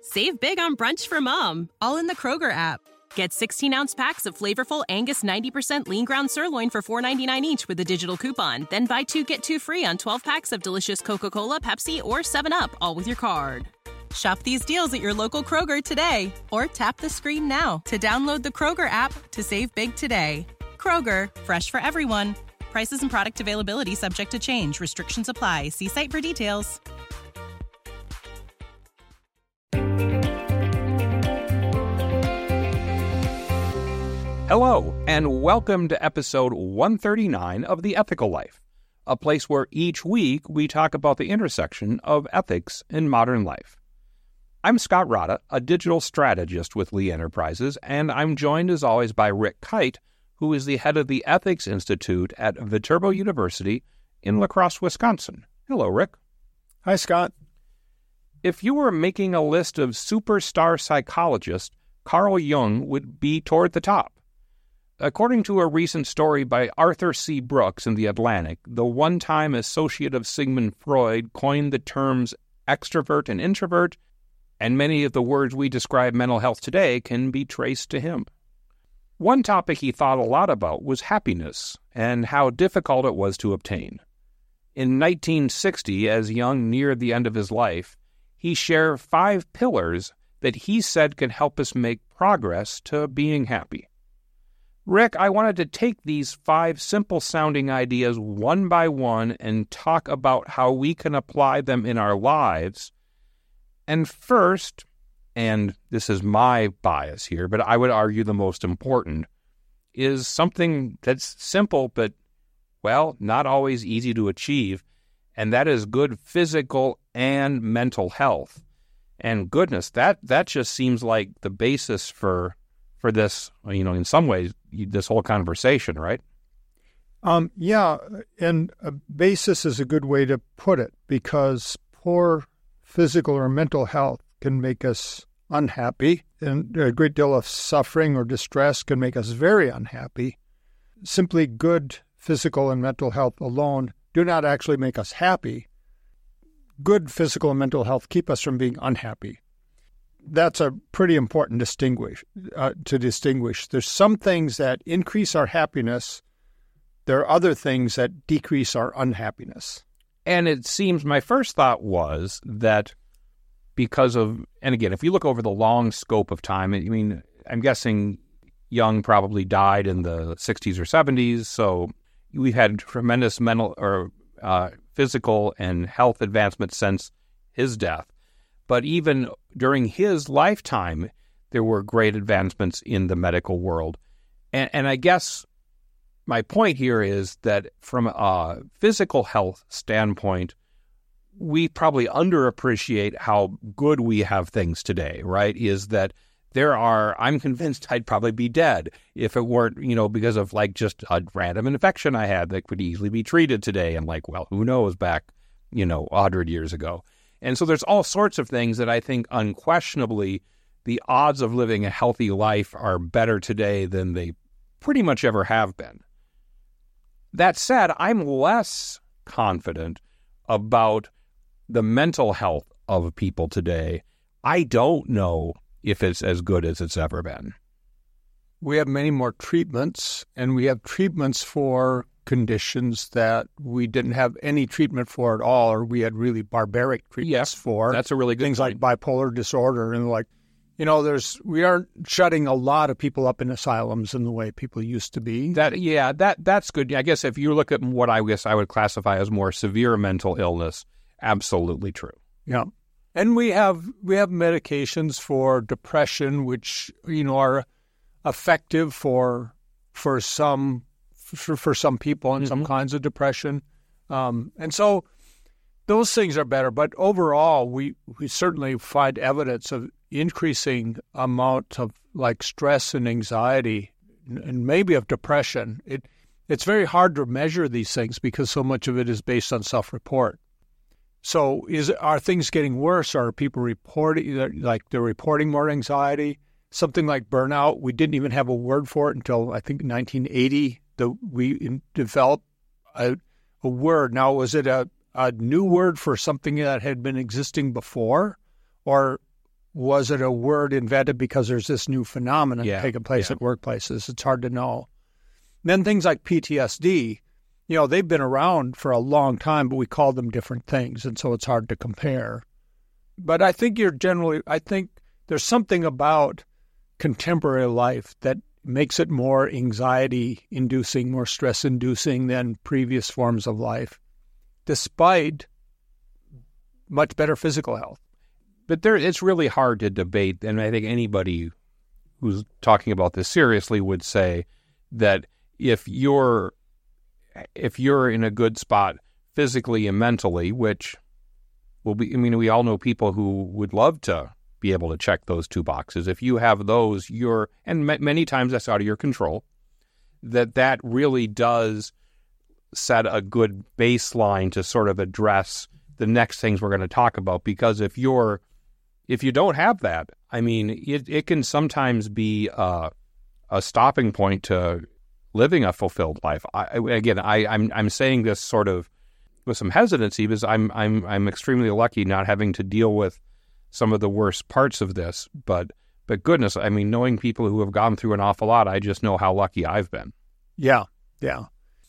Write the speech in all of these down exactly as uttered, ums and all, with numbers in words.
Save big on brunch for mom, all in the Kroger app. Get sixteen-ounce packs of flavorful Angus ninety percent lean ground sirloin for four ninety-nine each with a digital coupon. Then buy two, get two free on twelve packs of delicious Coca-Cola, Pepsi, or seven up, all with your card. Shop these deals at your local Kroger today, or tap the screen now to download the Kroger app to save big today. Kroger, fresh for everyone. Prices and product availability subject to change. Restrictions apply. See site for details. Hello, and welcome to episode one thirty-nine of The Ethical Life, a place where each week we talk about the intersection of ethics in modern life. I'm Scott Rada, a digital strategist with Lee Enterprises, and I'm joined as always by Rick Kite, who is the head of the Ethics Institute at Viterbo University in La Crosse, Wisconsin. Hello, Rick. Hi, Scott. If you were making a list of superstar psychologists, Carl Jung would be toward the top. According to a recent story by Arthur C. Brooks in The Atlantic, the one-time associate of Sigmund Freud coined the terms extrovert and introvert, and many of the words we describe mental health today can be traced to him. One topic he thought a lot about was happiness and how difficult it was to obtain. In nineteen sixty, as Jung neared the end of his life, he shared five pillars that he said could help us make progress to being happy. Rick, I wanted to take these five simple-sounding ideas one by one and talk about how we can apply them in our lives. And first, and this is my bias here, but I would argue the most important, is something that's simple but, well, not always easy to achieve, and that is good physical and mental health. And goodness, that, that just seems like the basis for for this, you know, in some ways, this whole conversation, right? Um, yeah, and a basis is a good way to put it, because poor physical or mental health can make us unhappy, and a great deal of suffering or distress can make us very unhappy. Simply good physical and mental health alone do not actually make us happy. Good physical and mental health keep us from being unhappy. That's a pretty important distinguish uh, to distinguish. There's some things that increase our happiness. There are other things that decrease our unhappiness. And it seems my first thought was that because of, and again, if you look over the long scope of time, I mean, I'm guessing Jung probably died in the sixties or seventies, so we've had tremendous mental or uh, physical and health advancement since his death. But even during his lifetime, there were great advancements in the medical world. And, and I guess my point here is that from a physical health standpoint, we probably underappreciate how good we have things today, right? Is that there are, I'm convinced I'd probably be dead if it weren't, you know, because of like just a random infection I had that could easily be treated today. And like, well, who knows back, you know, a hundred years ago. And so there's all sorts of things that I think unquestionably the odds of living a healthy life are better today than they pretty much ever have been. That said, I'm less confident about the mental health of people today. I don't know if it's as good as it's ever been. We have many more treatments, and we have treatments for conditions that we didn't have any treatment for at all, or we had really barbaric treatments yes, for. That's a really good things point. like bipolar disorder, and like, you know, there's we aren't shutting a lot of people up in asylums in the way people used to be. That yeah, that that's good. I guess if you look at what I guess I would classify as more severe mental illness, absolutely true. Yeah, and we have we have medications for depression, which you know are effective for for some. For, for some people and mm-hmm. some kinds of depression. Um, and so those things are better. But overall, we, we certainly find evidence of increasing amount of like stress and anxiety and maybe of depression. It It's very hard to measure these things because so much of it is based on self-report. So is are things getting worse? Are people reporting, like they're reporting more anxiety? Something like burnout, we didn't even have a word for it until I think nineteen eighty. The, we developed a, a word. Now, was it a, a new word for something that had been existing before? Or was it a word invented because there's this new phenomenon Yeah, taking place yeah. at workplaces? It's hard to know. And then things like P T S D, you know, they've been around for a long time, but we call them different things, and so it's hard to compare. But I think you're generally, I think there's something about contemporary life that makes it more anxiety-inducing, more stress-inducing than previous forms of life, despite much better physical health. But there, it's really hard to debate, and I think anybody who's talking about this seriously would say that if you're if you're in a good spot physically and mentally, which will be, I mean, we all know people who would love to be able to check those two boxes. If you have those, you're, and ma- many times that's out of your control, that that really does set a good baseline to sort of address the next things we're going to talk about. Because if you're, if you don't have that, I mean, it, it can sometimes be a, a stopping point to living a fulfilled life. I, again, I, I'm I'm saying this sort of with some hesitancy because I'm I'm I'm extremely lucky not having to deal with some of the worst parts of this. But but goodness, I mean, knowing people who have gone through an awful lot, I just know how lucky I've been. Yeah, yeah.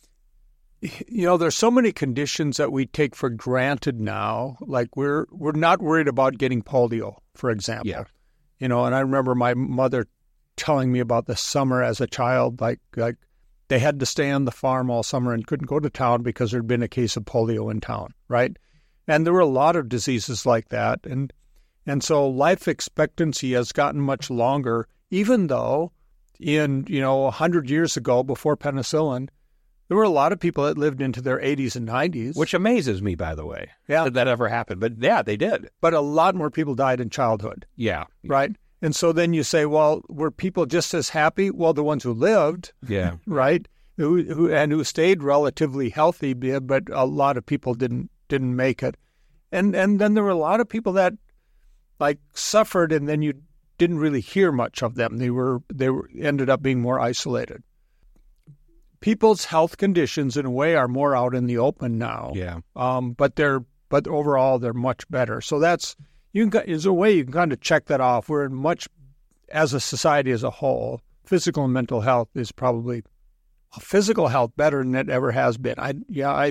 You know, there's so many conditions that we take for granted now. Like we're we're not worried about getting polio, for example. Yeah. You know, and I remember my mother telling me about the summer as a child, like like they had to stay on the farm all summer and couldn't go to town because there'd been a case of polio in town, right? And there were a lot of diseases like that. And and so life expectancy has gotten much longer, even though in, you know, one hundred years ago, before penicillin, there were a lot of people that lived into their eighties and nineties. Which amazes me, by the way, Yeah. that that ever happened. But yeah, they did. But a lot more people died in childhood, Yeah. right? And so then you say, well, were people just as happy? Well, the ones who lived, Yeah. right, who, who and who stayed relatively healthy, but a lot of people didn't didn't make it. And and then there were a lot of people that like suffered, and then you didn't really hear much of them. They were they were ended up being more isolated. People's health conditions, in a way, are more out in the open now. Yeah. Um, but they're but overall they're much better. So that's you can is a way you can kind of check that off. We're in much as a society as a whole. Physical and mental health is probably physical health better than it ever has been. I yeah I.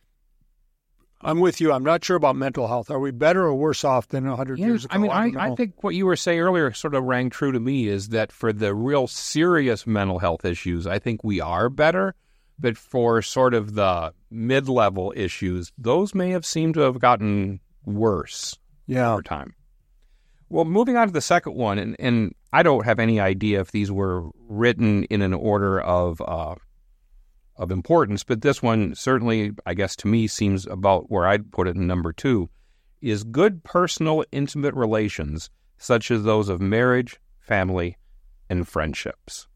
I'm with you. I'm not sure about mental health. Are we better or worse off than one hundred Yeah, years ago? I mean, I, don't I know. think what you were saying earlier sort of rang true to me is that for the real serious mental health issues, I think we are better. But for sort of the mid-level issues, those may have seemed to have gotten worse yeah. over time. Well, moving on to the second one, and, and I don't have any idea if these were written in an order of uh, of importance, but this one certainly, I guess, to me seems about where I'd put it in number two, is good personal, intimate relations, such as those of marriage, family, and friendships.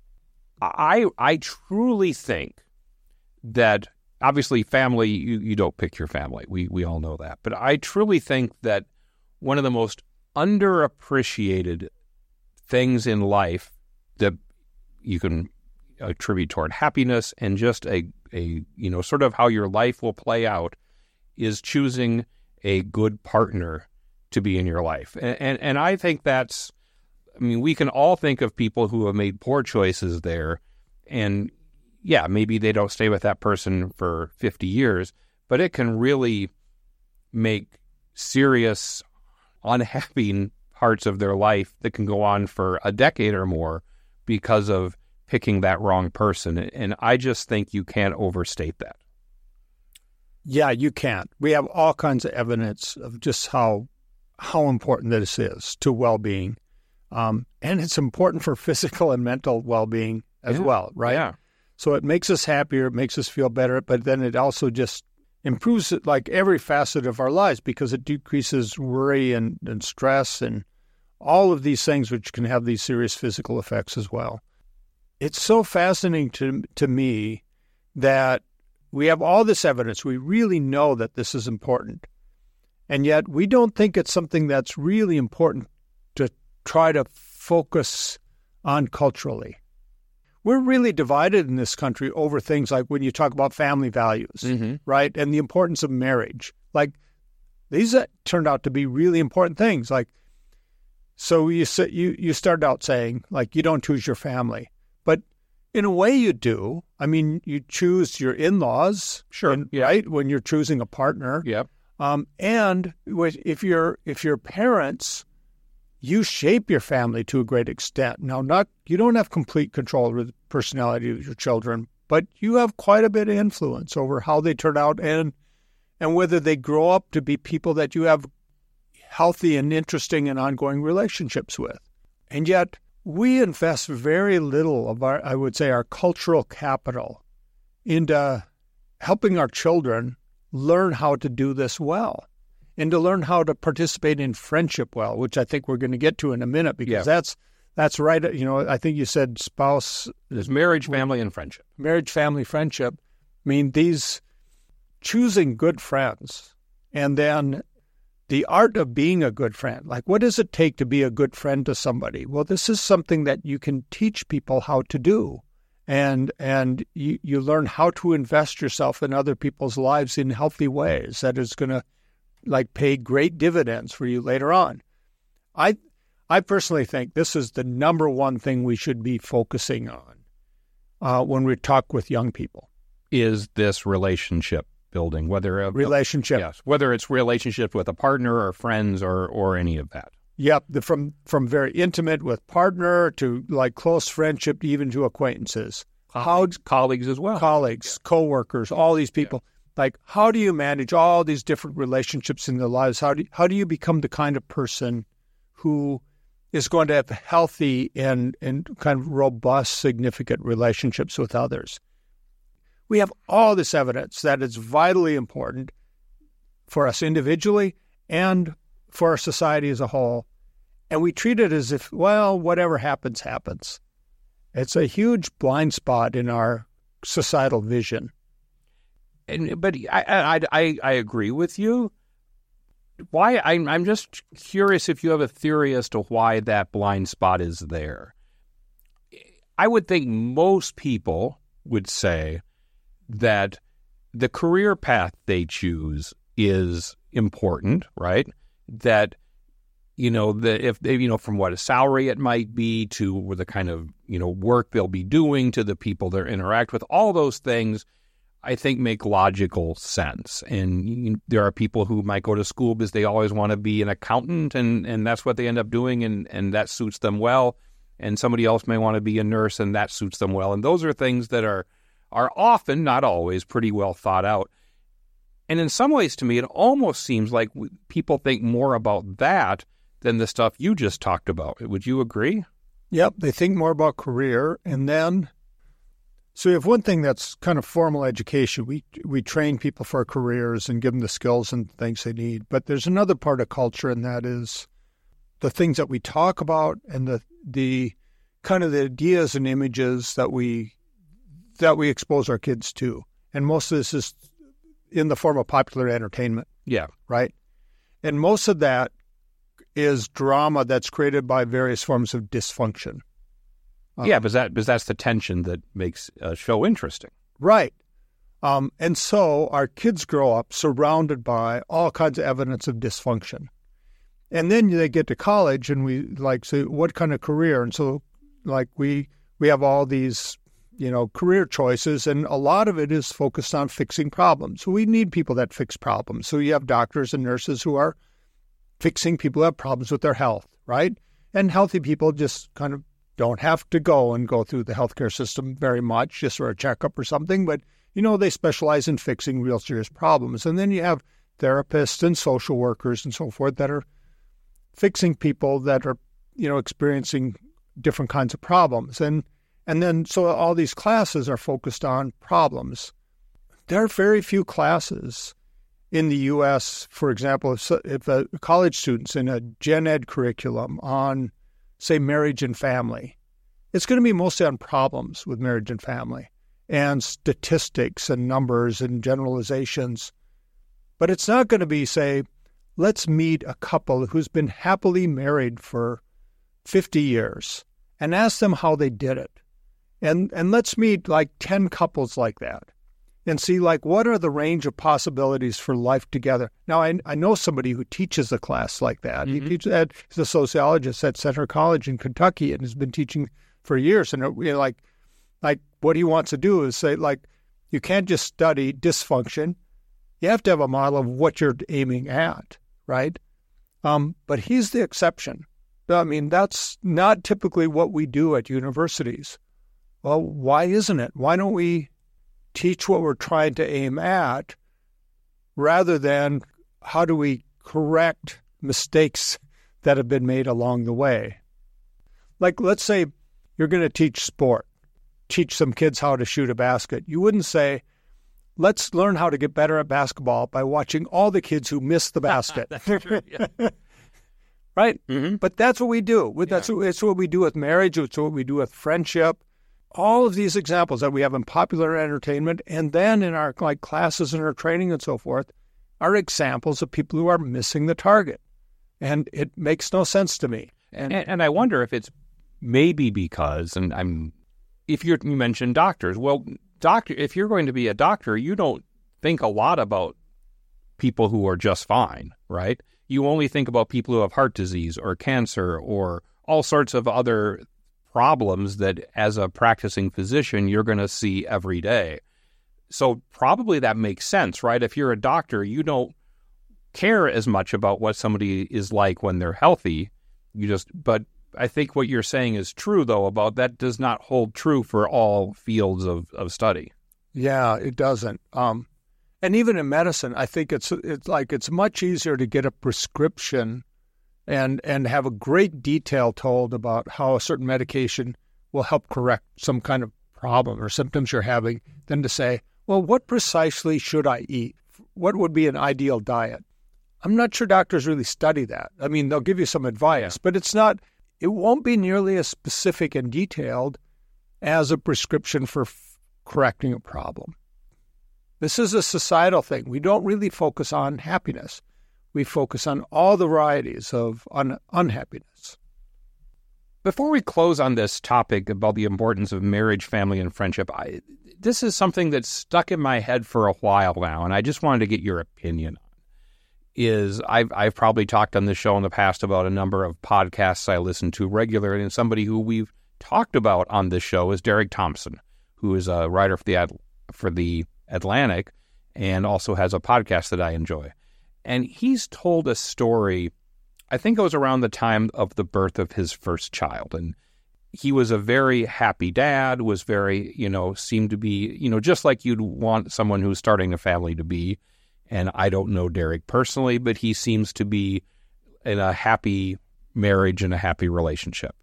I I truly think that, obviously, family, you, you don't pick your family. We we all know that. But I truly think that one of the most underappreciated things in life that you can attribute toward happiness and just a, a you know, sort of how your life will play out is choosing a good partner to be in your life. And, and, and I think that's, I mean, we can all think of people who have made poor choices there. And yeah, maybe they don't stay with that person for fifty years, but it can really make serious, unhappy parts of their life that can go on for a decade or more because of picking that wrong person. And I just think you can't overstate that. Yeah, you can't. We have all kinds of evidence of just how how important this is to well-being. Um, and it's important for physical and mental well-being as Yeah. well, right? Yeah. So it makes us happier, it makes us feel better, but then it also just improves it, like every facet of our lives, because it decreases worry and, and stress and all of these things which can have these serious physical effects as well. It's so fascinating to to me that we have all this evidence. We really know that this is important. And yet we don't think it's something that's really important to try to focus on culturally. We're really divided in this country over things like when you talk about family values, Mm-hmm. right? And the importance of marriage. Like these uh, turned out to be really important things. Like So you say, you you started out saying, like, you don't choose your family. But in a way you do. I mean, you choose your in-laws, Sure. and- Yeah. right, when you're choosing a partner. Yep. Um, and with- if you're if you're parents, you shape your family to a great extent. Now, not you don't have complete control over the personality of your children, but you have quite a bit of influence over how they turn out and and whether they grow up to be people that you have healthy and interesting and ongoing relationships with. And yet, we invest very little of our, I would say, our cultural capital into helping our children learn how to do this well and to learn how to participate in friendship well, which I think we're going to get to in a minute because Yeah. that's that's right. You know, I think you said spouse, There's marriage, family, and friendship. marriage, family, friendship. I mean, these choosing good friends and then the art of being a good friend. Like, what does it take to be a good friend to somebody? Well, this is something that you can teach people how to do. And and you, you learn how to invest yourself in other people's lives in healthy ways that is going to, like, pay great dividends for you later on. I I personally think this is the number one thing we should be focusing on uh, when we talk with young people. Is this relationship building, whether a, Relationship. yes, whether it's relationships with a partner or friends or or any of that. Yep, the, from from very intimate with partner to like close friendship, to even to acquaintances, Colleagues, colleagues as well. colleagues, coworkers, all these people. Like, how do you manage all these different relationships in their lives? How do how do you become the kind of person who is going to have healthy and and kind of robust, significant relationships with others? We have all this evidence that it's vitally important for us individually and for our society as a whole. And we treat it as if, well, whatever happens, happens. It's a huge blind spot in our societal vision. And, but I, I, I, I agree with you. Why? I'm, I'm just curious if you have a theory as to why that blind spot is there. I would think most people would say that the career path they choose is important, right? That, you know, the, if they, you know, from what a salary it might be to the kind of, you know, work they'll be doing to the people they interact with, all those things I think make logical sense. And you, there are people who might go to school because they always want to be an accountant, and, and that's what they end up doing, and, and that suits them well. And somebody else may want to be a nurse, and that suits them well. And those are things that are are often, not always, pretty well thought out. And in some ways, to me, it almost seems like people think more about that than the stuff you just talked about. Would you agree? Yep, they think more about career. And then, so we have one thing that's kind of formal education. We we train people for careers and give them the skills and things they need. But there's another part of culture, and that is the things that we talk about and the the kind of the ideas and images that we that we expose our kids to. And most of this is in the form of popular entertainment. Yeah. Right? And most of that is drama that's created by various forms of dysfunction. Uh, yeah, because that, because that's the tension that makes a show interesting. Right. Um, and so our kids grow up surrounded by all kinds of evidence of dysfunction. And then they get to college and we like say, what kind of career? And so like we we have all these, you know, career choices, and a lot of it is focused on fixing problems. So we need people that fix problems. So you have doctors and nurses who are fixing people who have problems with their health, right? And healthy people just kind of don't have to go and go through the healthcare system very much, just for a checkup or something. But, you know, they specialize in fixing real serious problems. And then you have therapists and social workers and so forth that are fixing people that are, you know, experiencing different kinds of problems. And and then so all these classes are focused on problems. There are very few classes in the U S, for example, if, if a college student's in a gen ed curriculum on, say, marriage and family, it's going to be mostly on problems with marriage and family and statistics and numbers and generalizations. But it's not going to be, say, let's meet a couple who's been happily married for fifty years and ask them how they did it. And and let's meet like ten couples like that. and see, like, what are the range of possibilities for life together? Now, I, I know somebody who teaches a class like that. Mm-hmm. He teaches at, he's a sociologist at Center College in Kentucky and has been teaching for years. And, you know, like, like what he wants to do is say, like, you can't just study dysfunction. You have to have a model of what you're aiming at, right? Um, but he's the exception. I mean, that's not typically what we do at universities. Well, why isn't it? Why don't we teach what we're trying to aim at rather than how do we correct mistakes that have been made along the way? Like, let's say you're going to teach sport, teach some kids how to shoot a basket. You wouldn't say, let's learn how to get better at basketball by watching all the kids who miss the basket. That's true, yeah. Right? Mm-hmm. But that's what we do. That's, Yeah. what, that's what we do with marriage. It's what we do with friendship. All of these examples that we have in popular entertainment and then in our like classes and our training and so forth are examples of people who are missing the target. And it makes no sense to me. And, and, and I wonder if it's maybe because, and I'm, if you're, you mentioned doctors, well, doctor, if you're going to be a doctor, you don't think a lot about people who are just fine, right? You only think about people who have heart disease or cancer or all sorts of other problems that as a practicing physician, you're going to see every day. So probably that makes sense, right? If you're a doctor, you don't care as much about what somebody is like when they're healthy. You just, but I think what you're saying is true, though, about that does not hold true for all fields of, of study. Yeah, it doesn't. Um, and even in medicine, I think it's it's like it's much easier to get a prescription and and have a great detail told about how a certain medication will help correct some kind of problem or symptoms you're having than to say, well, what precisely should I eat? What would be an ideal diet? I'm not sure doctors really study that. I mean, they'll give you some advice, yeah. but it's not, it won't be nearly as specific and detailed as a prescription for f- correcting a problem. This is a societal thing. We don't really focus on happiness. We focus on all the varieties of un- unhappiness. Before we close on this topic about the importance of marriage, family, and friendship, I, this is something that's stuck in my head for a while now, and I just wanted to get your opinion on. Is I've I've probably talked on this show in the past about a number of podcasts I listen to regularly, and somebody who we've talked about on this show is Derek Thompson, who is a writer for the Ad- for the Atlantic and also has a podcast that I enjoy. And he's told a story, I think it was around the time of the birth of his first child. And he was a very happy dad, was very, you know, seemed to be, you know, just like you'd want someone who's starting a family to be. And I don't know Derek personally, but he seems to be in a happy marriage and a happy relationship.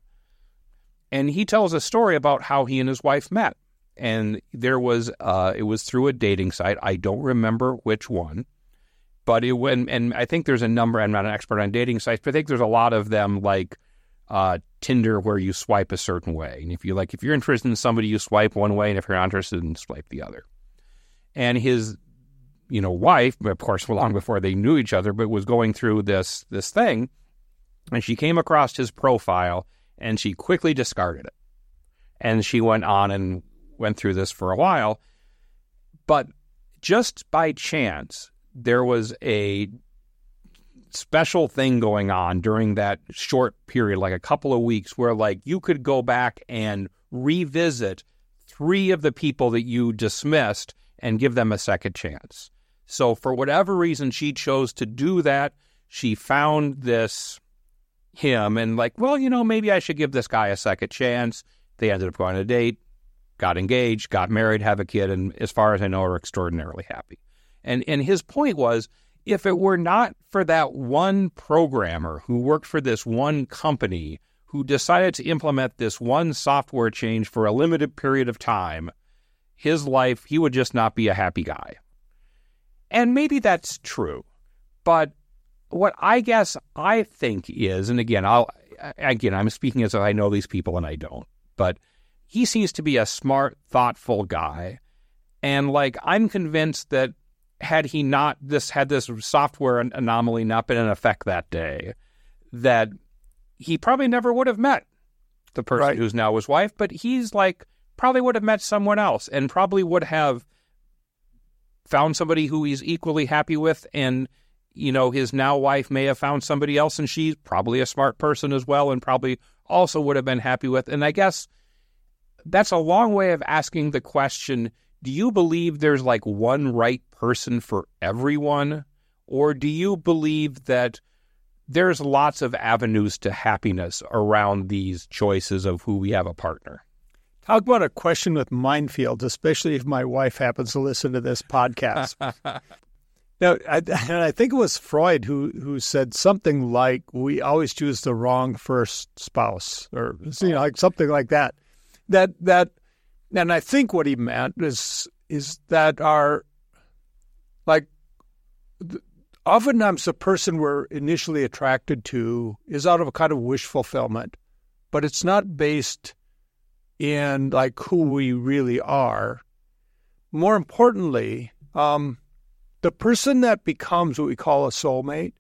And he tells a story about how he and his wife met. And there was, uh, it was through a dating site. I don't remember which one. But it went, and I think there's a number, I'm not an expert on dating sites, but I think there's a lot of them like uh, Tinder where you swipe a certain way. And if you like, if you're interested in somebody, you swipe one way, and if you're not interested, you swipe the other. And his, you know, wife, of course, long before they knew each other, but was going through this this thing, and she came across his profile, and she quickly discarded it. And she went on and went through this for a while. But just by chance, there was a special thing going on during that short period, like a couple of weeks, where like you could go back and revisit three of the people that you dismissed and give them a second chance. So for whatever reason, she chose to do that. She found this him and like, well, you know, maybe I should give this guy a second chance. They ended up going on a date, got engaged, got married, have a kid, and as far as I know, are extraordinarily happy. And and his point was, if it were not for that one programmer who worked for this one company who decided to implement this one software change for a limited period of time, his life, he would just not be a happy guy. And maybe that's true. But what I guess I think is, and again, I'll again, I'm speaking as if I know these people and I don't, but he seems to be a smart, thoughtful guy. And like, I'm convinced that had he not this had this software anomaly not been in effect that day, that he probably never would have met the person right. who's now his wife, but he's like probably would have met someone else and probably would have found somebody who he's equally happy with, and, you know, his now wife may have found somebody else, and she's probably a smart person as well and probably also would have been happy with. And I guess that's a long way of asking the question, do you believe there's like one right person for everyone? Or do you believe that there's lots of avenues to happiness around these choices of who we have a partner? Talk about a question with minefields, especially if my wife happens to listen to this podcast. Now, I, and I think it was Freud who who said something like, "We always choose the wrong first spouse," or you know, like something like that. That that, and I think what he meant is is that our, like, oftentimes the person we're initially attracted to is out of a kind of wish fulfillment, but it's not based in like who we really are. More importantly, um, the person that becomes what we call a soulmate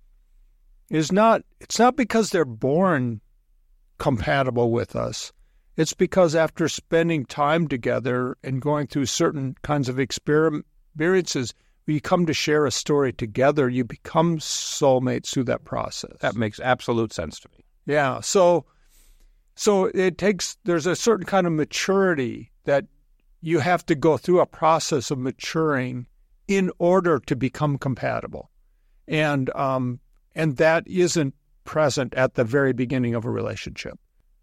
is not, it's not because they're born compatible with us. It's because after spending time together and going through certain kinds of experiences, you come to share a story together, you become soulmates through that process. That makes absolute sense to me. Yeah. So, so it takes, there's a certain kind of maturity that you have to go through a process of maturing in order to become compatible. And, um, and that isn't present at the very beginning of a relationship.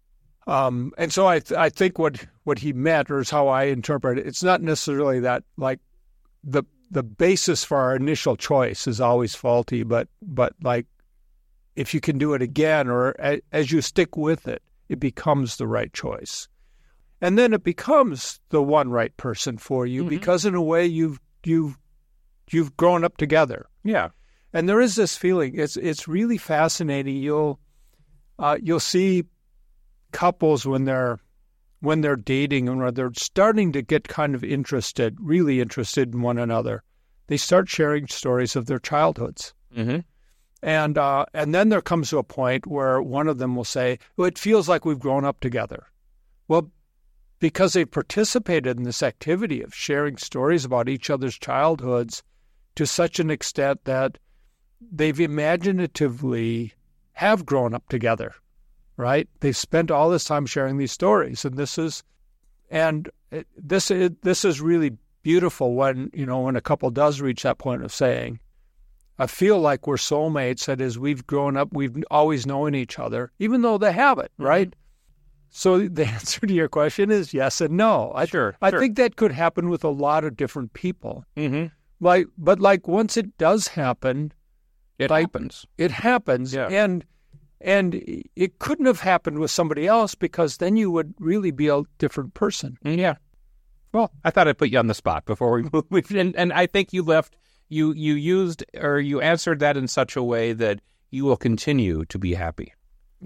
Um, and so I, th- I think what, what he meant, or is how I interpret it, it's not necessarily that like the, the basis for our initial choice is always faulty, but, but like if you can do it again, or a, as you stick with it, it becomes the right choice. And then it becomes the one right person for you, mm-hmm. because in a way you've, you've, you've grown up together. Yeah. And there is this feeling, it's, it's really fascinating. You'll, uh, you'll see couples when they're, when they're dating and when they're starting to get kind of interested, really interested in one another, they start sharing stories of their childhoods. Mm-hmm. And uh, and then there comes to a point where one of them will say, well, it feels like we've grown up together. Well, because they participated in this activity of sharing stories about each other's childhoods to such an extent that they've imaginatively have grown up together, right? They've spent all this time sharing these stories. And this is, and it, this, it, this is really beautiful when, you know, when a couple does reach that point of saying, I feel like we're soulmates. That is, we've grown up, we've always known each other, even though they haven't, right? Mm-hmm. So the answer to your question is yes and no. I, sure, I sure. think that could happen with a lot of different people. Mm-hmm. Like, but like once it does happen, it like, happens. It happens, yeah. and and it couldn't have happened with somebody else because then you would really be a different person. Yeah. Well, I thought I'd put you on the spot before we moved, and and I think you left. You you used or you answered that in such a way that you will continue to be happy.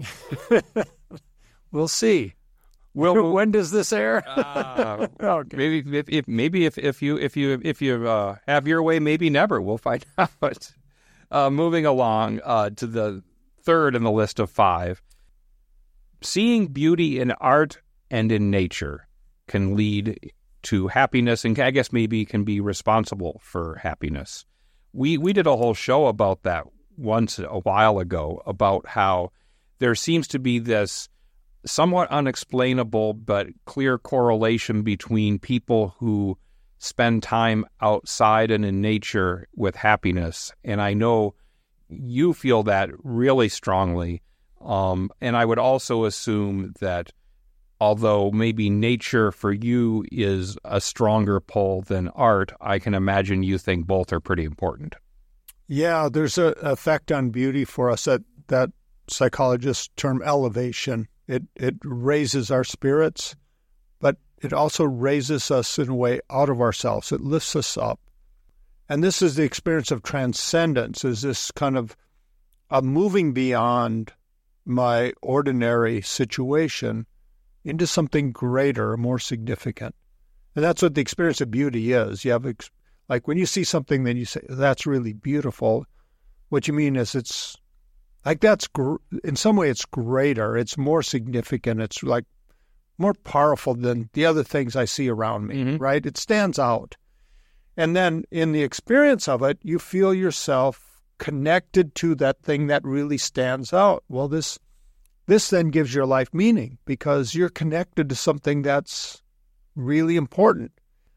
We'll see. Well, when does this air? uh, okay. Maybe if, if maybe if, if you if you if you uh, have your way, maybe never. We'll find out. Uh, moving along uh, to the third in the list of five, seeing beauty in art and in nature can lead to happiness, and I guess maybe can be responsible for happiness. We we did a whole show about that once a while ago, about how there seems to be this somewhat unexplainable but clear correlation between people who spend time outside and in nature with happiness. And I know you feel that really strongly. Um, and I would also assume that although maybe nature for you is a stronger pull than art, I can imagine you think both are pretty important. Yeah, there's an effect on beauty for us that, that psychologists term elevation. It it raises our spirits, but it also raises us in a way out of ourselves. It lifts us up. And this is the experience of transcendence, is this kind of a moving beyond my ordinary situation into something greater, more significant. And that's what the experience of beauty is. You have, like, when you see something, then you say, that's really beautiful. What you mean is it's, like, that's, gr- in some way it's greater, it's more significant, it's like more powerful than the other things I see around me, mm-hmm. right? It stands out. And then in the experience of it, you feel yourself connected to that thing that really stands out. Well, this this then gives your life meaning because you're connected to something that's really important.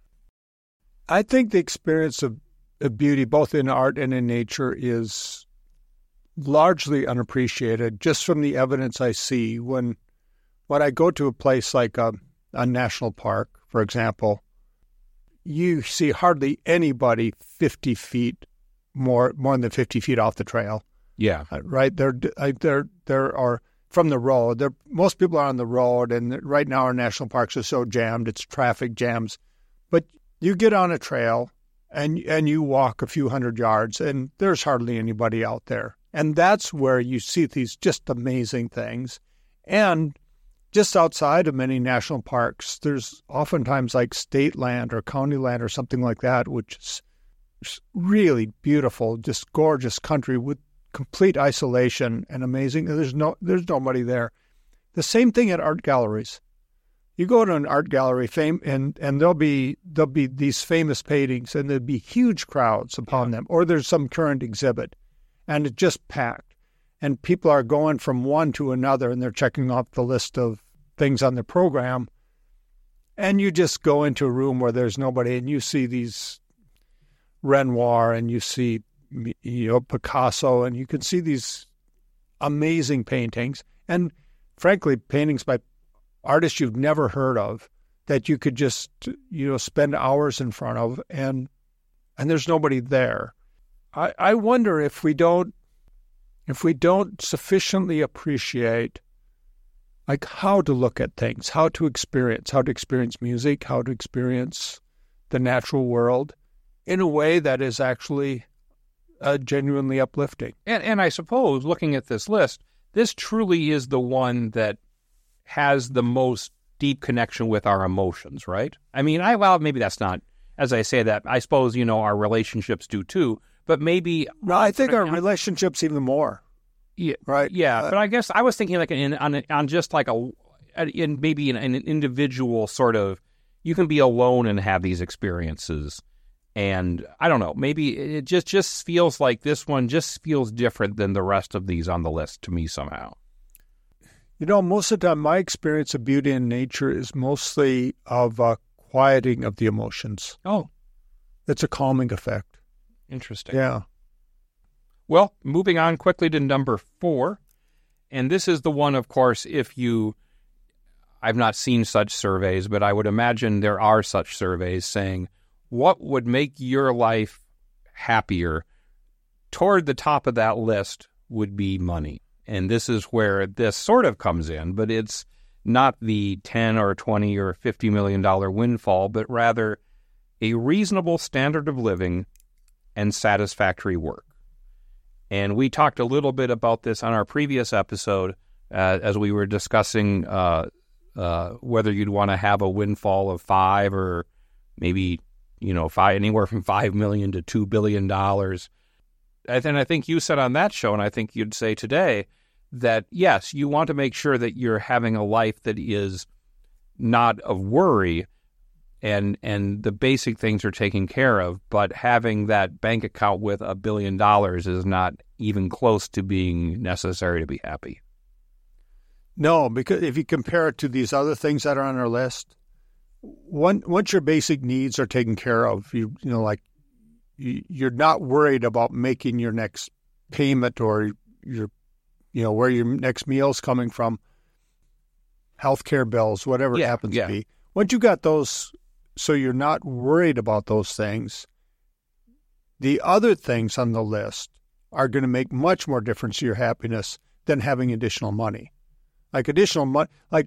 I think the experience of, of beauty, both in art and in nature, is largely unappreciated just from the evidence I see. When when I go to a place like a, a national park, for example, you see hardly anybody fifty feet more more than fifty feet off the trail. Yeah, right. There, there, there are from the road. There, most people are on the road, and right now our national parks are so jammed. It's traffic jams, but you get on a trail and and you walk a few hundred yards, and there's hardly anybody out there, and that's where you see these just amazing things. And just outside of many national parks, there's oftentimes like state land or county land or something like that, which is really beautiful, just gorgeous country with complete isolation and amazing. There's no, there's nobody there. The same thing at art galleries. You go to an art gallery, fame, and and there'll be there'll be these famous paintings, and there'll be huge crowds upon them. Or there's some current exhibit, and it's just packed. And people are going from one to another, and they're checking off the list of things on the program. And you just go into a room where there's nobody, and you see these Renoir, and you see you know Picasso, and you can see these amazing paintings. And frankly, paintings by artists you've never heard of that you could just you know spend hours in front of, and and there's nobody there. I, I wonder if we don't. If we don't sufficiently appreciate like how to look at things, how to experience, how to experience music, how to experience the natural world in a way that is actually uh, genuinely uplifting. And, and I suppose, looking at this list, this truly is the one that has the most deep connection with our emotions, right? I mean, I well, maybe that's not, as I say that, I suppose, you know, our relationships do too. But maybe no, I think our relationships even more. Yeah, right. Yeah, uh, but I guess I was thinking like in on on just like a in maybe an, an individual sort of. You can be alone and have these experiences, and I don't know. Maybe it just just feels like this one just feels different than the rest of these on the list to me somehow. You know, most of the time, my experience of beauty in nature is mostly of a quieting of the emotions. Oh, it's a calming effect. Interesting. Yeah. Well, moving on quickly to number four, and this is the one, of course, if you, I've not seen such surveys, but I would imagine there are such surveys saying, what would make your life happier? Toward the top of that list would be money. And this is where this sort of comes in, but it's not the ten or twenty or fifty million dollars windfall, but rather a reasonable standard of living and satisfactory work. And we talked a little bit about this on our previous episode uh, as we were discussing uh, uh, whether you'd want to have a windfall of five or maybe, you know, five, anywhere from five million dollars to two billion dollars. And I think you said on that show, and I think you'd say today, that yes, you want to make sure that you're having a life that is not of worry, and and the basic things are taken care of, but having that bank account with a billion dollars is not even close to being necessary to be happy. No, because if you compare it to these other things that are on our list, one, once your basic needs are taken care of, you you know, like you, you're not worried about making your next payment or your, you know, where your next meal's coming from, healthcare bills, whatever yeah, it happens yeah. to be. Once you got those, so you're not worried about those things, the other things on the list are going to make much more difference to your happiness than having additional money. Like additional money, like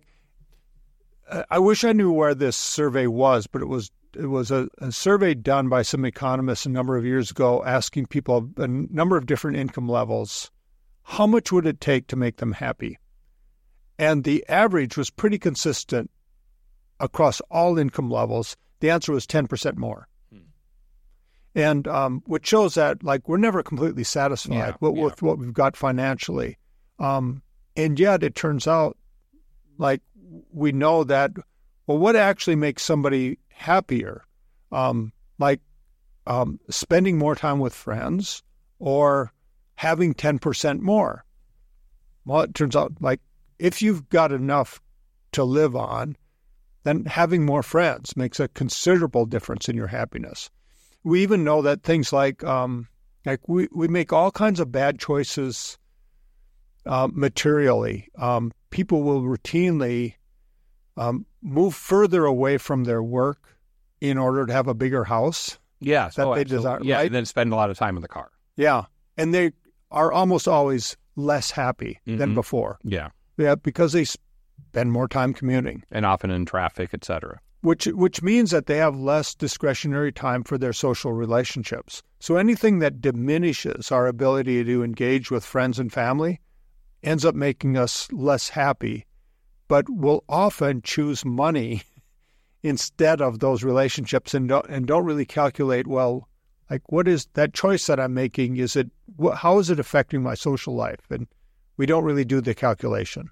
I wish I knew where this survey was, but it was it was a, a survey done by some economists a number of years ago, asking people a number of different income levels, how much would it take to make them happy? And the average was pretty consistent across all income levels. The answer was ten percent more. Hmm. And um, which shows that, like, we're never completely satisfied yeah, with, yeah. with what we've got financially. Um, and yet it turns out, like, we know that, well, what actually makes somebody happier? Um, like, um, spending more time with friends or having ten percent more. Well, it turns out, like, if you've got enough to live on, then having more friends makes a considerable difference in your happiness. We even know that things like, um, like we, we make all kinds of bad choices uh, materially. Um, people will routinely um, move further away from their work in order to have a bigger house. Yeah, that oh, they absolutely. desire. Yeah, right? and then spend a lot of time in the car. Yeah, and they are almost always less happy Mm-hmm. than before. Yeah. Yeah, because they spend more time commuting. And often in traffic, et cetera. Which which means that they have less discretionary time for their social relationships. So anything that diminishes our ability to engage with friends and family ends up making us less happy, but we'll often choose money instead of those relationships and don't, and don't really calculate, well, like, what is that choice that I'm making? Is it, how is it affecting my social life? And we don't really do the calculation.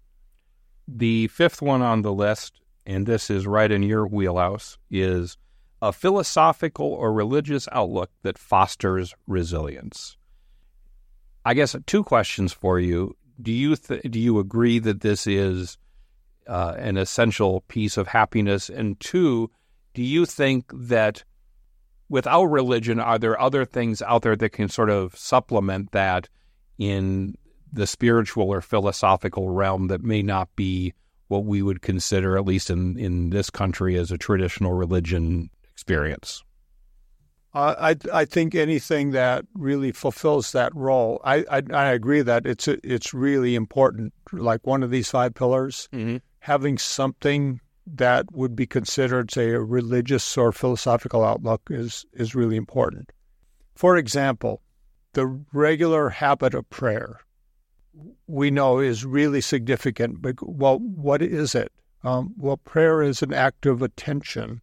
The fifth one on the list, and this is right in your wheelhouse, is a philosophical or religious outlook that fosters resilience. I guess two questions for you. Do you th- do you agree that this is uh, an essential piece of happiness? And two, do you think that without religion, are there other things out there that can sort of supplement that in the spiritual or philosophical realm that may not be what we would consider, at least in, in this country, as a traditional religion experience? Uh, I I think anything that really fulfills that role. I I, I agree that it's it's really important. Like one of these five pillars, mm-hmm. having something that would be considered, say, a religious or philosophical outlook is is really important. For example, the regular habit of prayer, we know, is really significant. But, well, what is it? Um, well, prayer is an act of attention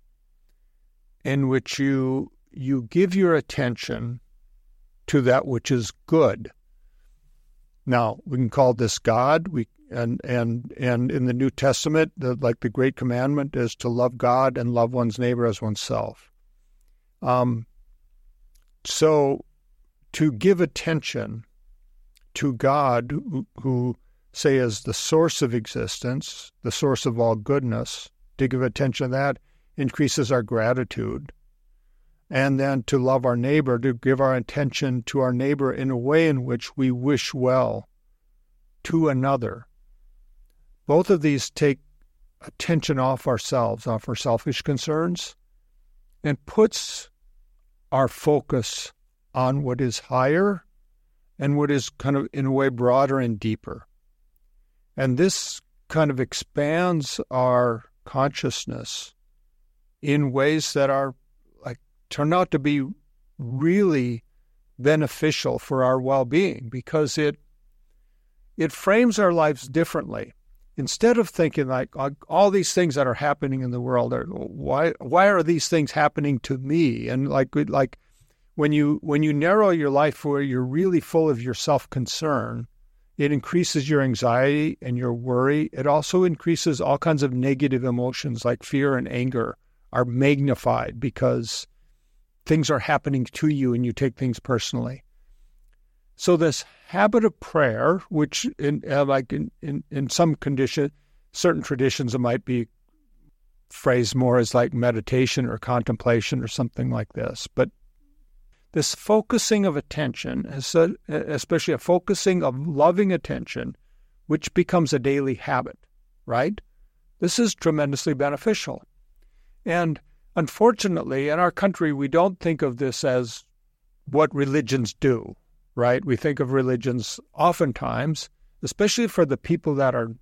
in which you you give your attention to that which is good. Now, we can call this God. We and and and in the New Testament, the, like the great commandment is to love God and love one's neighbor as oneself. Um. So, to give attention to God, who, who say is the source of existence, the source of all goodness, to give attention to that increases our gratitude. And then to love our neighbor, to give our attention to our neighbor in a way in which we wish well to another. Both of these take attention off ourselves, off our selfish concerns, and puts our focus on what is higher and what is kind of, in a way, broader and deeper. And this kind of expands our consciousness in ways that are like turn out to be really beneficial for our well-being, because it it frames our lives differently. Instead of thinking like all these things that are happening in the world are why why are these things happening to me? And like like when you when you narrow your life where you're really full of your self-concern, it increases your anxiety and your worry. It also increases all kinds of negative emotions like fear and anger are magnified because things are happening to you and you take things personally. So this habit of prayer, which in uh, like in, in, in some condition, certain traditions, it might be phrased more as like meditation or contemplation or something like this. But this focusing of attention, especially a focusing of loving attention, which becomes a daily habit, right? This is tremendously beneficial. And unfortunately, in our country, we don't think of this as what religions do, right? We think of religions oftentimes, especially for the people that are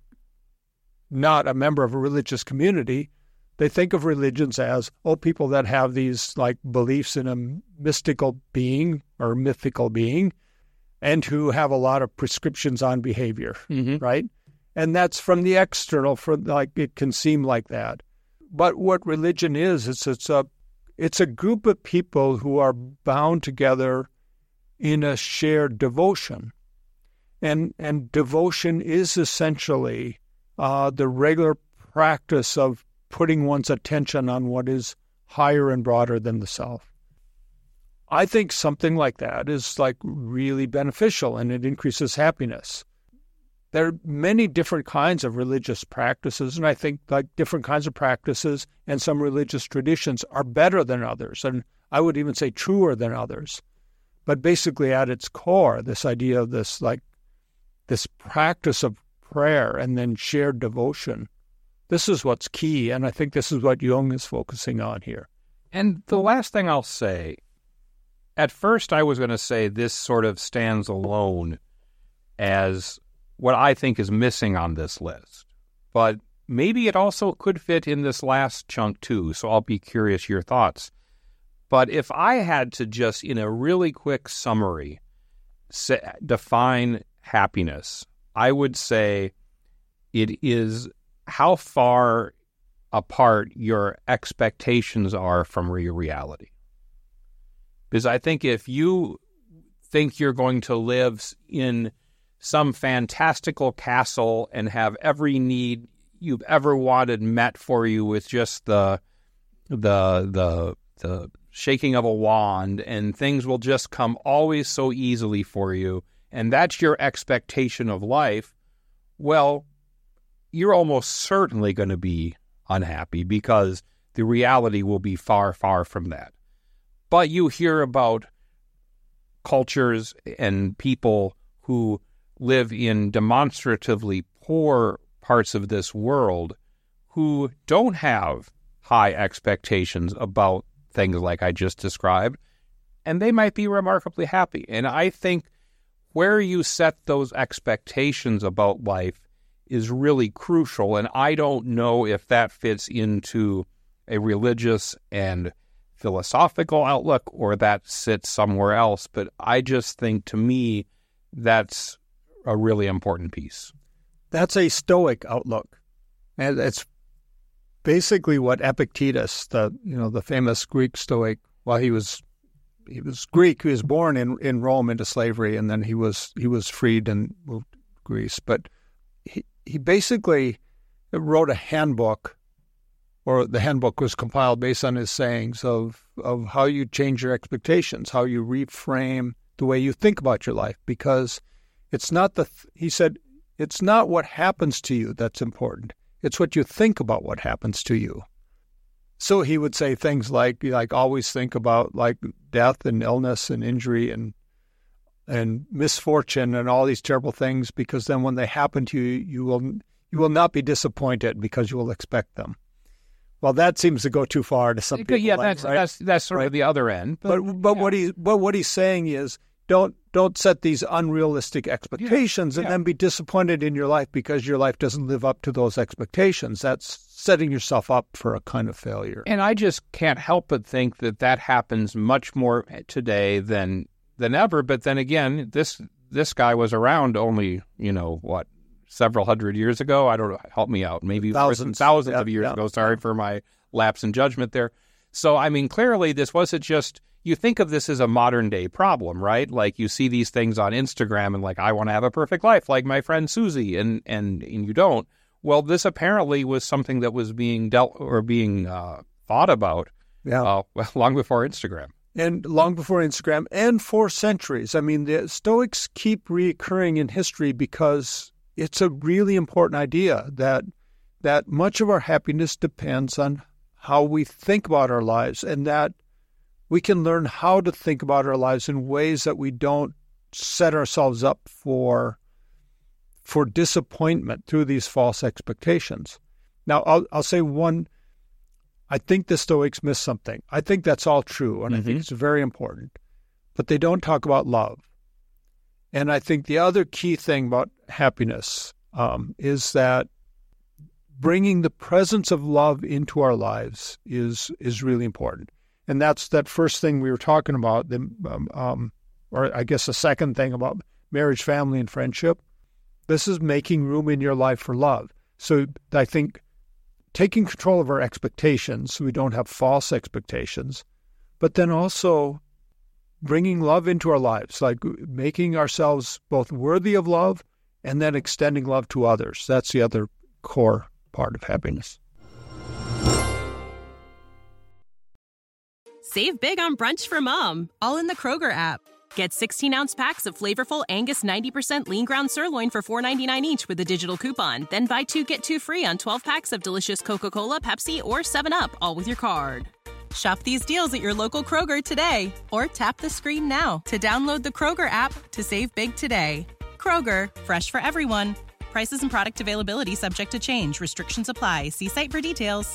not a member of a religious community, they think of religions as, oh, people that have these like beliefs in a mystical being or mythical being and who have a lot of prescriptions on behavior, mm-hmm. right? And that's from the external, for like it can seem like that. But what religion is, it's it's a it's a group of people who are bound together in a shared devotion. And and devotion is essentially uh, the regular practice of putting one's attention on what is higher and broader than the self. I think something like that is like really beneficial and it increases happiness. There are many different kinds of religious practices, and I think like different kinds of practices and some religious traditions are better than others, and I would even say truer than others. But basically at its core, this idea of this like this practice of prayer and then shared devotion, this is what's key, and I think this is what Jung is focusing on here. And the last thing I'll say, at first I was going to say this sort of stands alone as what I think is missing on this list. But maybe it also could fit in this last chunk too, so I'll be curious your thoughts. But if I had to just, in a really quick summary, say, define happiness, I would say it is how far apart your expectations are from your reality. Because I think if you think you're going to live in some fantastical castle and have every need you've ever wanted met for you with just the the the the shaking of a wand, and things will just come always so easily for you, and that's your expectation of life, well, you're almost certainly going to be unhappy because the reality will be far, far from that. But you hear about cultures and people who live in demonstratively poor parts of this world who don't have high expectations about things like I just described, and they might be remarkably happy. And I think where you set those expectations about life is really crucial, and I don't know if that fits into a religious and philosophical outlook or that sits somewhere else, but I just think, to me, that's a really important piece. That's a Stoic outlook, and it's basically what Epictetus, the you know the famous Greek Stoic, well, he was he was Greek. He was born in, in Rome into slavery, and then he was he was freed and moved to Greece. But he he basically wrote a handbook, or the handbook was compiled based on his sayings of of how you change your expectations, how you reframe the way you think about your life, because it's not the he said it's not what happens to you that's important. It's what you think about what happens to you. So he would say things like, like always think about like death and illness and injury and and misfortune and all these terrible things, because then when they happen to you, you will you will not be disappointed because you will expect them. Well, that seems to go too far to some people. Yeah, like, that's, right? that's that's sort right? of the other end. But but, but yeah. what he but what he's saying is don't don't set these unrealistic expectations yeah. and yeah. then be disappointed in your life because your life doesn't live up to those expectations. That's setting yourself up for a kind of failure. And I just can't help but think that that happens much more today than than ever. But then again, this this guy was around only, you know, what, several hundred years ago? I don't know. Help me out. Maybe thousands, thousands yeah, of years yeah. ago. Sorry for my lapse in judgment there. So, I mean, clearly this wasn't just, you think of this as a modern day problem, right? Like you see these things on Instagram and like, I want to have a perfect life like my friend Susie, and, and, and you don't. Well, this apparently was something that was being dealt or being uh, thought about yeah. uh, well, long before Instagram. And long before Instagram and for centuries. I mean, the Stoics keep reoccurring in history because it's a really important idea that that much of our happiness depends on how we think about our lives, and that we can learn how to think about our lives in ways that we don't set ourselves up for for disappointment through these false expectations. Now, I'll, I'll say one, I think the Stoics miss something. I think that's all true, and mm-hmm. I think it's very important, but they don't talk about love. And I think the other key thing about happiness um, is that bringing the presence of love into our lives is is really important. And that's that first thing we were talking about, the, um, um, or I guess the second thing about marriage, family, and friendship. This is making room in your life for love. So I think taking control of our expectations so we don't have false expectations, but then also bringing love into our lives, like making ourselves both worthy of love and then extending love to others. That's the other core part of happiness. Save big on brunch for mom, all in the Kroger app. Get sixteen-ounce packs of flavorful Angus ninety percent lean ground sirloin for four ninety-nine each with a digital coupon. Then buy two, get two free on twelve packs of delicious Coca-Cola, Pepsi, or seven up, all with your card. Shop these deals at your local Kroger today, or tap the screen now to download the Kroger app to save big today. Kroger, fresh for everyone. Prices and product availability subject to change. Restrictions apply. See site for details.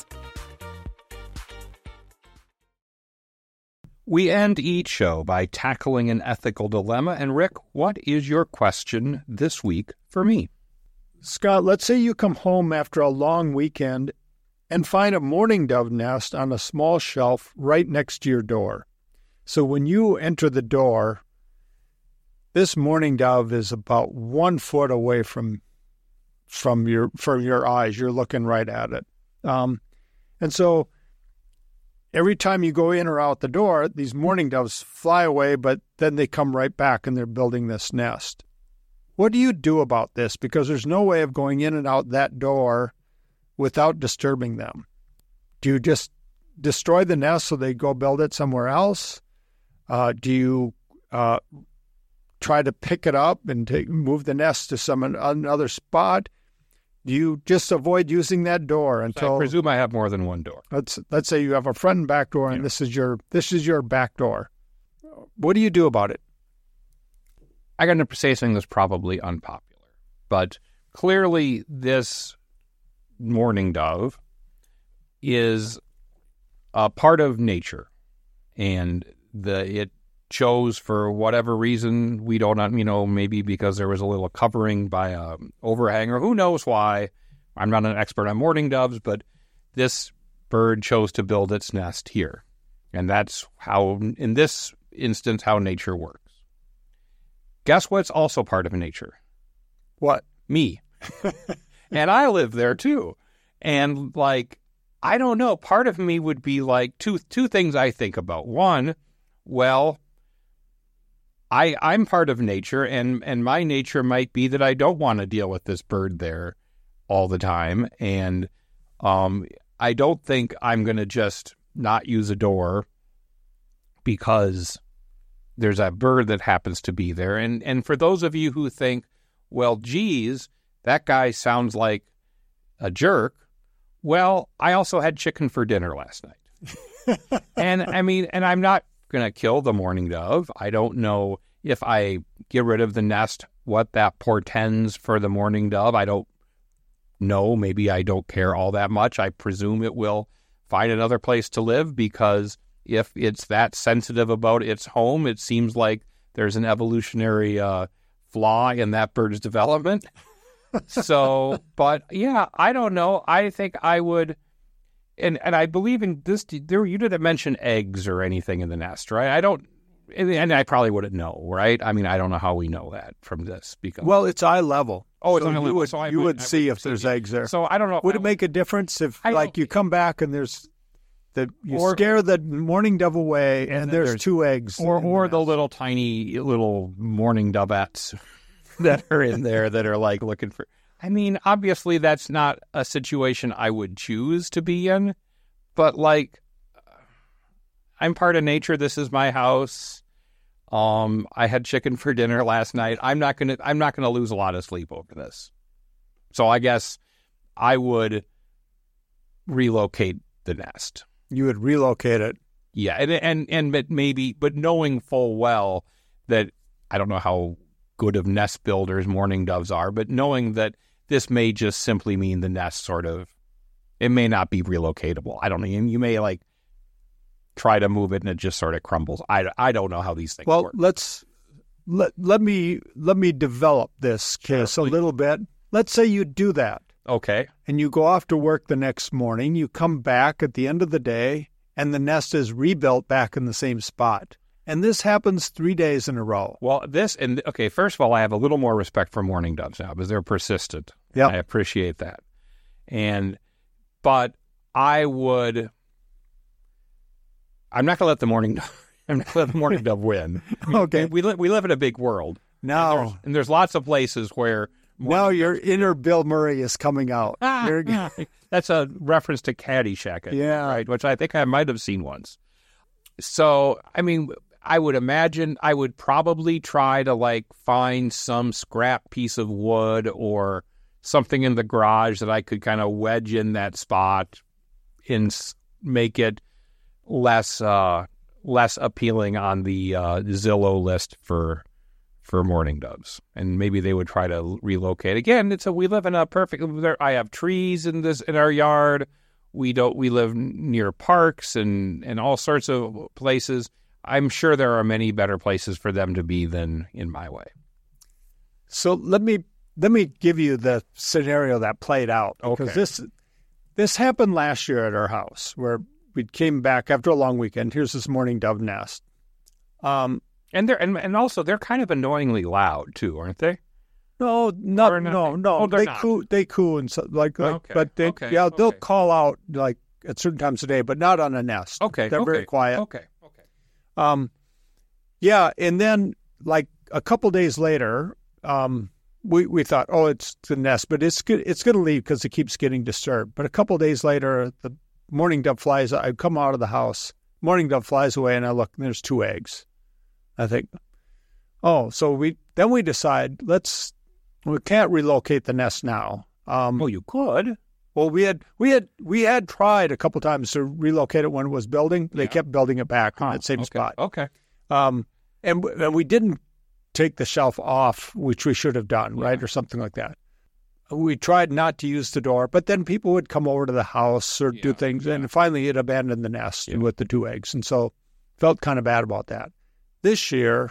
We end each show by tackling an ethical dilemma. And Rick, what is your question this week for me? Scott, let's say you come home after a long weekend and find a mourning dove nest on a small shelf right next to your door. So when you enter the door, this mourning dove is about one foot away from from your from your eyes. You're looking right at it. Um, and so every time you go in or out the door, these mourning doves fly away, but then they come right back and they're building this nest. What do you do about this? Because there's no way of going in and out that door without disturbing them. Do you just destroy the nest so they go build it somewhere else? Uh, do you uh, try to pick it up and take, move the nest to some another spot? Do you just avoid using that door until? I presume I have more than one door. Let's let's say you have a front and back door, and yeah. this is your this is your back door. What do you do about it? I got to say something that's probably unpopular, but clearly this mourning dove is a part of nature, and the it chose for whatever reason, we don't, you know, maybe because there was a little covering by a overhang or who knows why. I'm not an expert on mourning doves, but this bird chose to build its nest here. And that's how, in this instance, how nature works. Guess what's also part of nature? What? Me. And I live there too. And like, I don't know, part of me would be like, two two things I think about. One, well, I, I'm part of nature, and, and my nature might be that I don't want to deal with this bird there all the time. And um, I don't think I'm going to just not use a door because there's a bird that happens to be there. And, and for those of you who think, well, geez, that guy sounds like a jerk. Well, I also had chicken for dinner last night. and I mean, and I'm not going to kill the mourning dove. I don't know if I get rid of the nest, what that portends for the mourning dove. I don't know. Maybe I don't care all that much. I presume it will find another place to live, because if it's that sensitive about its home, it seems like there's an evolutionary uh, flaw in that bird's development. So, but yeah, I don't know. I think I would... And and I believe in this, there, you didn't mention eggs or anything in the nest, right? I don't, and I probably wouldn't know, right? I mean, I don't know how we know that from this. Because Well, it's eye level. Oh, it's so eye you level. Would, So I you would, would I see would if there's see. eggs there. So I don't know. Would I it make a difference if, I like, don't- you come back and there's, the you Or- scare the mourning dove away and, then there's, there's- two eggs. Or, in the or the nest? little tiny little mourning dovettes that are in there that are like looking for, I mean, obviously that's not a situation I would choose to be in, but like, I'm part of nature. This is my house. Um, I had chicken for dinner last night. I'm not gonna. I'm not gonna lose a lot of sleep over this. So I guess I would relocate the nest. You would relocate it. Yeah, and and and but maybe, but knowing full well that I don't know how good of nest builders mourning doves are, but knowing that this may just simply mean the nest sort of, it may not be relocatable. I don't know. You may like try to move it and it just sort of crumbles. I, I don't know how these things Well, work. let's let let me let me develop this case Sure, a please. little bit. Let's say you do that Okay. and you go off to work the next morning. You come back at the end of the day and the nest is rebuilt back in the same spot. And this happens three days in a row. Well, this, and okay, first of all, I have a little more respect for mourning doves now because they're persistent. Yep. I appreciate that. And, but I would, I'm not going to let the mourning dove, I'm not going to let the mourning dove win. Okay. We, li- we live in a big world. And Now, there's, and there's lots of places where. now your inner Bill Murray is coming out. You're- That's a reference to Caddyshack. I think, Yeah. Right. Which I think I might have seen once. So, I mean, I would imagine I would probably try to, like, find some scrap piece of wood or something in the garage that I could kind of wedge in that spot and make it less uh, less appealing on the uh, Zillow list for for mourning doves. And maybe they would try to relocate. Again, it's a we live in a perfect. There, I have trees in this in our yard. We don't. We live near parks and, and all sorts of places. I'm sure there are many better places for them to be than in my way. So let me let me give you the scenario that played out. Okay. Because this this happened last year at our house where we came back after a long weekend. Here's this mourning dove nest. Um, and they're and, and also they're kind of annoyingly loud too, aren't they? No, not, not no, no. oh, they not. coo, they coo and so, like, like Okay, but they, okay, yeah, they'll okay. call out like at certain times of day, but not on a nest. Okay, they're okay, very quiet. Okay, okay. Um, yeah, and then like a couple days later, um, we we thought, oh, it's the nest, but it's good. It's going to leave because it keeps getting disturbed. But a couple days later, the mourning dove flies. I come out of the house. Mourning dove flies away, and I look, and there's two eggs. I think, oh, so we then we decide let's. We can't relocate the nest now. Um, Oh, you could. well, we had we had we had tried a couple times to relocate it when it was building. They Yeah. kept building it back in Huh, that same okay, spot. Okay. Um, and, and we didn't take the shelf off, which we should have done, right, or something like that. We tried not to use the door, but then people would come over to the house or do Yeah, things, and finally it abandoned the nest Yeah. with the two eggs, and so felt kind of bad about that. This year,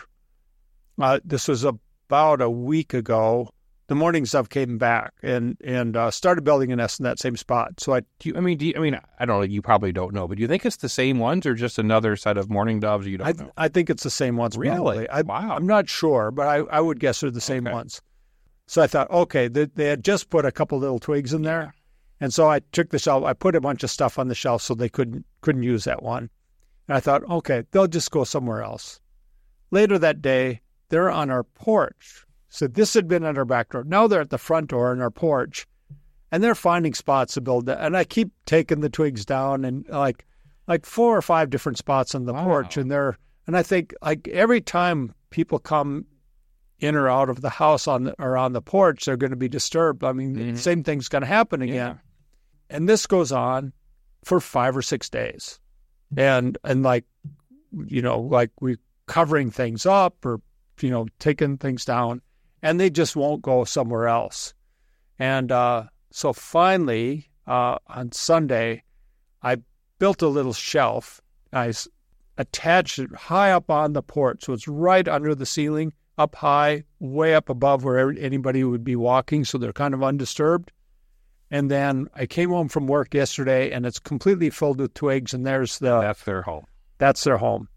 uh, this was about a week ago. The mourning dove came back and and uh, started building a nest in that same spot. So I Do you, I mean, do you, I mean, I don't know. You probably don't know, but do you think it's the same ones or just another set of mourning doves? You don't I, know. I think it's the same ones. Really? Probably. I, Wow. I'm not sure, but I, I would guess they're the same Okay. ones. So I thought, okay, they, they had just put a couple little twigs in there, and so I took the shelf. I put a bunch of stuff on the shelf so they couldn't couldn't use that one. And I thought, okay, they'll just go somewhere else. Later that day, they're on our porch. So this had been at our back door. Now they're at the front door on our porch, and they're finding spots to build that. And I keep taking the twigs down, and like like four or five different spots on the Wow. porch. And they're and I think like every time people come in or out of the house on the, or on the porch, they're going to be disturbed. I mean, Mhm. the same thing's going to happen again. Yeah. And this goes on for five or six days, and and like you know, like we covering things up or you know taking things down. And they just won't go somewhere else. And uh, so finally, uh, on Sunday, I built a little shelf. I s- attached it high up on the porch. So it's right under the ceiling, up high, way up above where every- anybody would be walking. So they're kind of undisturbed. And then I came home from work yesterday, and it's completely filled with twigs. And there's the That's their home. that's their home.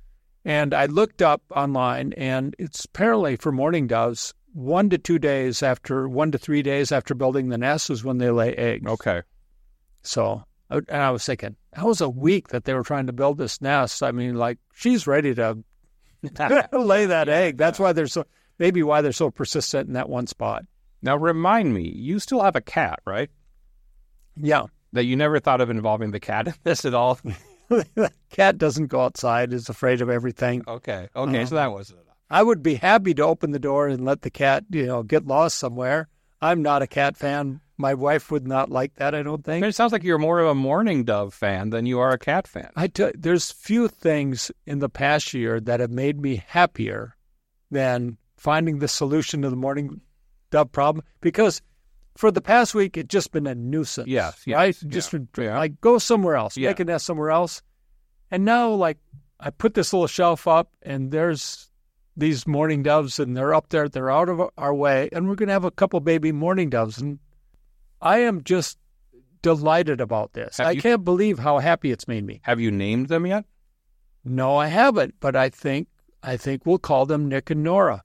And I looked up online, and it's apparently for mourning doves, one to two days after, one to three days after building the nest is when they lay eggs. Okay. So, and I was thinking, that was a week that they were trying to build this nest. I mean, like, she's ready to lay that egg. That's why they're so, maybe why they're so persistent in that one spot. Now, remind me, you still have a cat, right? Yeah. That you never thought of involving the cat in this at all? The cat doesn't go outside, is afraid of everything. Okay. Okay, Uh-huh. so that wasn't enough. I would be happy to open the door and let the cat, you know, get lost somewhere. I'm not a cat fan. My wife would not like that, I don't think. It sounds like you're more of a mourning dove fan than you are a cat fan. I tell there's few things in the past year that have made me happier than finding the solution to the mourning dove problem, because for the past week it's just been a nuisance. Yes, yes, right? yeah, Just been, yeah. like go somewhere else, Yeah. make a nest somewhere else, and now like I put this little shelf up, and there's these mourning doves, and they're up there, they're out of our way, and we're going to have a couple baby mourning doves, and I am just delighted about this. Have I you- can't believe how happy it's made me. Have you named them yet? No, I haven't, but I think I think we'll call them Nick and Nora.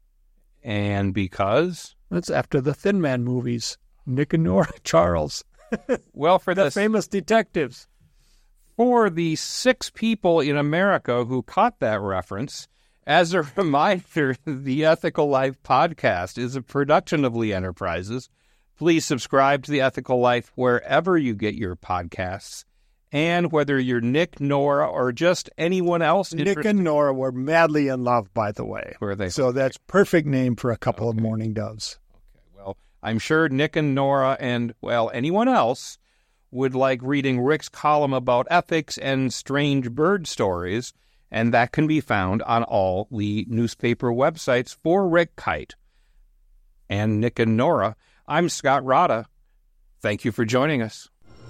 And because? That's after the Thin Man movies. Nick and Nora Charles, Well, for the the famous detectives. For the six people in America who caught that reference, as a reminder, the Ethical Life podcast is a production of Lee Enterprises. Please subscribe to the Ethical Life wherever you get your podcasts. And whether you're Nick, Nora, or just anyone else. Nick interested- and Nora were madly in love, by the way. Were they? So that's perfect name for a couple Okay. of mourning doves. Okay, well, I'm sure Nick and Nora and, well, anyone else would like reading Rick's column about ethics and strange bird stories, and that can be found on all the newspaper websites for Rick Kite. And Nick and Nora, I'm Scott Rada. Thank you for joining us.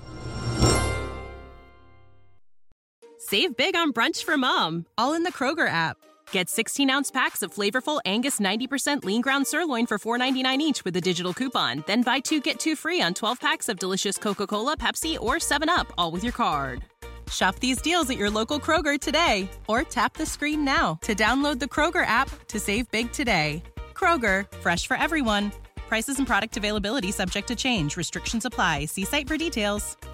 Save big on brunch for mom, all in the Kroger app. Get sixteen-ounce packs of flavorful Angus ninety percent lean ground sirloin for four ninety-nine each with a digital coupon. Then buy two, get two free on twelve packs of delicious Coca-Cola, Pepsi, or seven up, all with your card. Shop these deals at your local Kroger today, or tap the screen now to download the Kroger app to save big today. Kroger, fresh for everyone. Prices and product availability subject to change. Restrictions apply. See site for details.